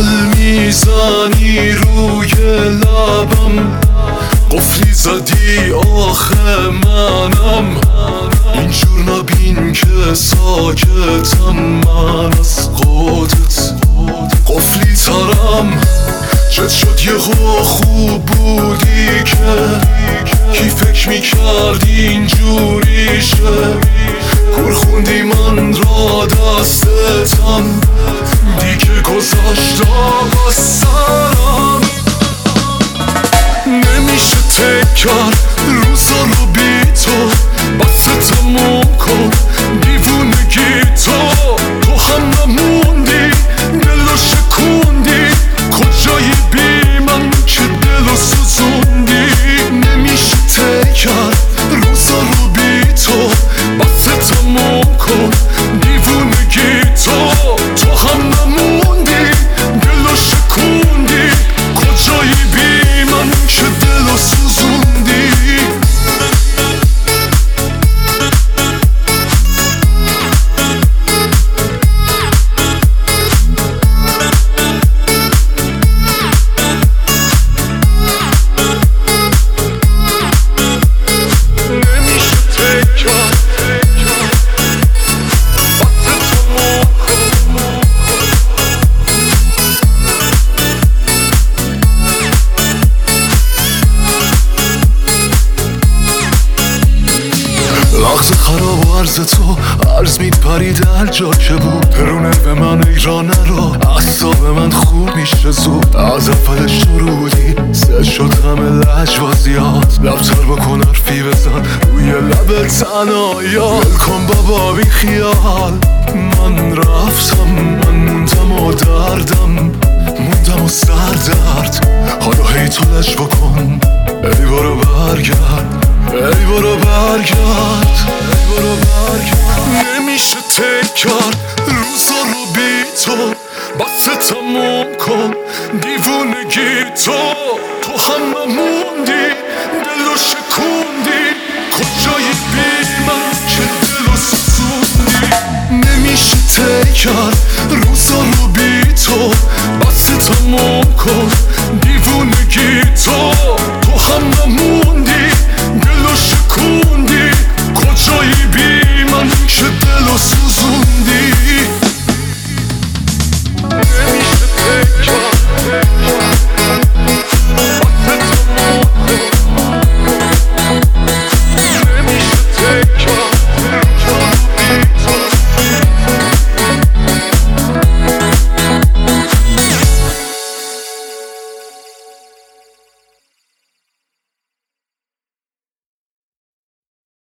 گل میزنی روی لبم، قفلی زدی آخه منم اینجور نبین که ساکتم من از خودت قفلی ترم. چت شد یهو خوب بودی که کی فکر میکرد اینجوریشه، کور خوندی من را دستتم دیگه گذاشتم از سرم. نمیشه تکر روزا رو بی تو، بس تموم کن دیوونگی تو هم نموندی دلو شکوندی، کجایی بی من که دلو سوزوندی. نمیشه تکر روزا رو بی تو، بس تموم کن دیوونگی تو هم نموندی دلو شکوندی، کجایی بی من که دلو سوزوندی. لحظه خراب و عرض تو عرض میپرید هر جا که بود، پرونه به من ایرانه رو اعصاب من خوب میشه زود. از اول شروعی سه شد همه لجوازیات، لبتر بکن حرفی بزن روی لب تنهاییات. ول کن بابا بی خیال من رفتم، من موندم و دردم موندم و سردرد. حالا هی تو لج بکن ای برو برگرد، ای برو برگرد، ای برو برگرد. نمیشه تکر روزا رو بی تو، بس تموم کن دیوونگی تو هم نموندی دلو شکوندی، کجایی بی من که دلو سوزوندی. نمیشه تکر